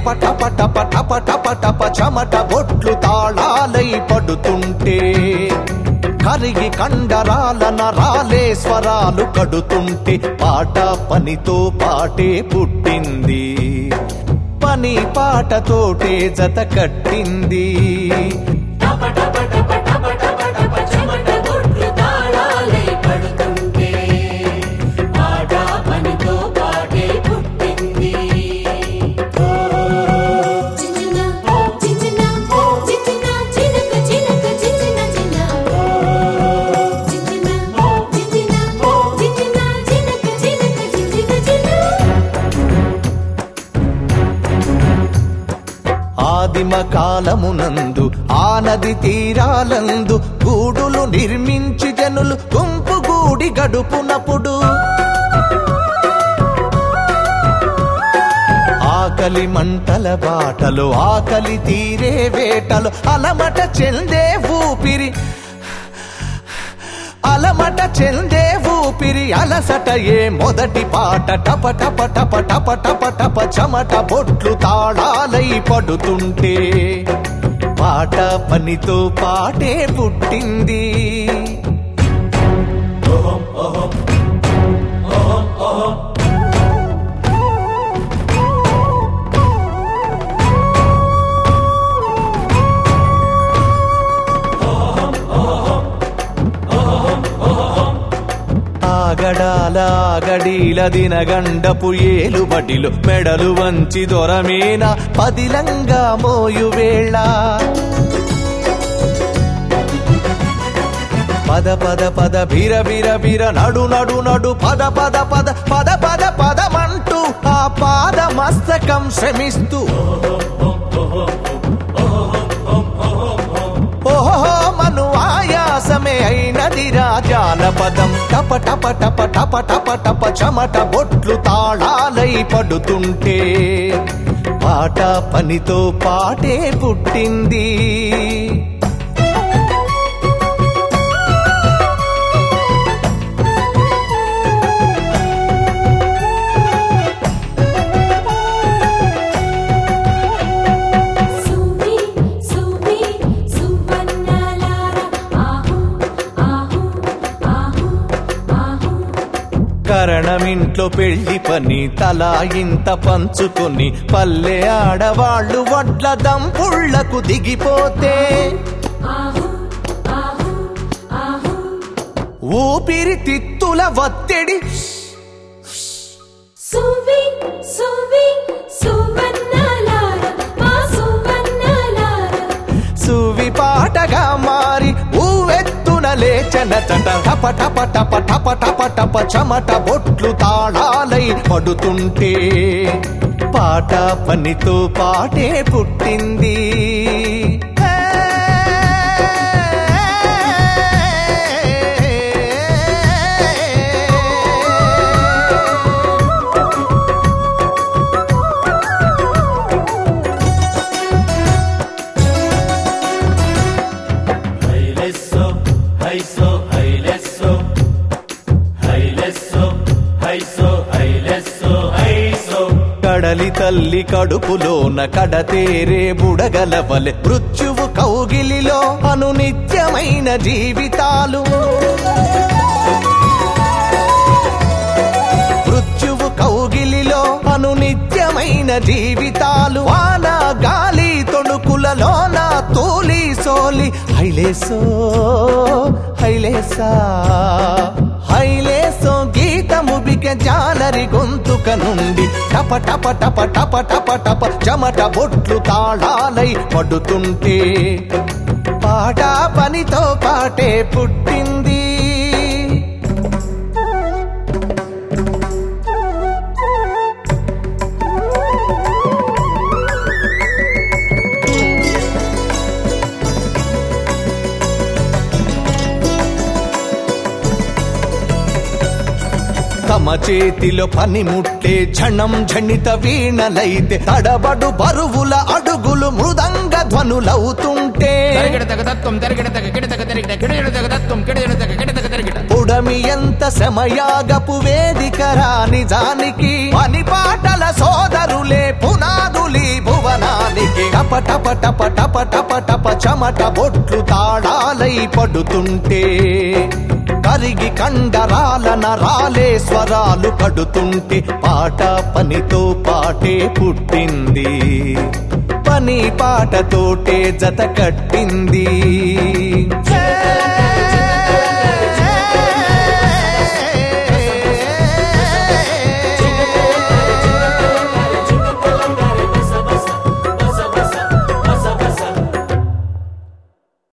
టప టప టప టప టప టప చెమట బొట్లు తాళాలై పడుతుంటే కరిగి కండరాల నరాలే స్వరాలు కడుతుంటే పాట పనితో పాటే పుట్టింది, పని పాటతోటే జత కట్టింది. ఆదిమ కాలమునందు ఆ నది తీరాలందు గూడులు నిర్మించి జనులు గుంపు గూడి గడుపునప్పుడు ఆకలి మంటల బాటలు ఆకలి తీరే వేటలు అలమట చెందే ఊపిరి అలమట చెందే ఊపిరి అలసట ఏ మొదటి పాట టప టప టప టప టప టప చెమట బొట్లు తాళాలై పడుతుంటే పాట పనితో పాటే పుట్టింది. ఆగడాల ఆగడీల దినగండపు ఏలుబడిలు మెడలు వంచి దొరమేన పదిలంగా మోయువేళ పద పద పద బిర బిర బిర నడు నడు నడు పద పద పద పద పద పదమంటూ ఆ పాద మస్తకం శ్రమిస్తూ ఓహో మను ఆయాసమే అయినది రాజాల పదం టప టప టప టప టప టప చెమట బొట్లు తాళాలై పడుతుంటే పాట పనితో పాటే పుట్టింది. కరణమింట్లో పెళ్లి పని తలా ఇంత పంచుకొని పల్లె ఆడవాళ్లు వడ్ల దంపుళ్లకు దిగిపోతే ఊపిరి తిత్తుల వత్తెడి సువి పాటగా మారి ఊవెత్తున లేచన చట టప టప టప టప టప టప చెమట బొట్లు తాళాలై పడుతుంటే పాట పనితో పాటే పుట్టింది. కడలి తల్లి కడుపులోన కడతేరే బుడగలవలె మృత్యువు కౌగిలిలో అనునిత్యమైన జీవితాలు మృత్యువు కౌగిలిలో అనునిత్యమైన జీవితాలు వాన గాలి తొణుకులలోన తూలి సోలి హైలేసో హైలేసా హైలేసో గీతము బిగ జాలరి గొంతుక నుండి టప టప టప టప టప టప చెమట బొట్లు తాళాలై పడుతుంటే పాట పనితో పాటే పుట్టింది. తమ చేతిలో పనిముట్టే ఝణం ఝణిత వీణలైతే తడబడు బరువుల అడుగులు మృదంగ ధ్వనులవుతుంటే పుడమి ఎంత సమయాగపు వేదికరా నిజానికి పని పాటల సోదరులే పునాదులి టప టప టప టప టప టప చెమట బొట్లు తాళాలై పడుతుంటే కరిగి కండరాల నరాలే స్వరాలు పడుతుంటే పాట పనితో పాటే పుట్టింది, పని పాటతోటే జత కట్టింది.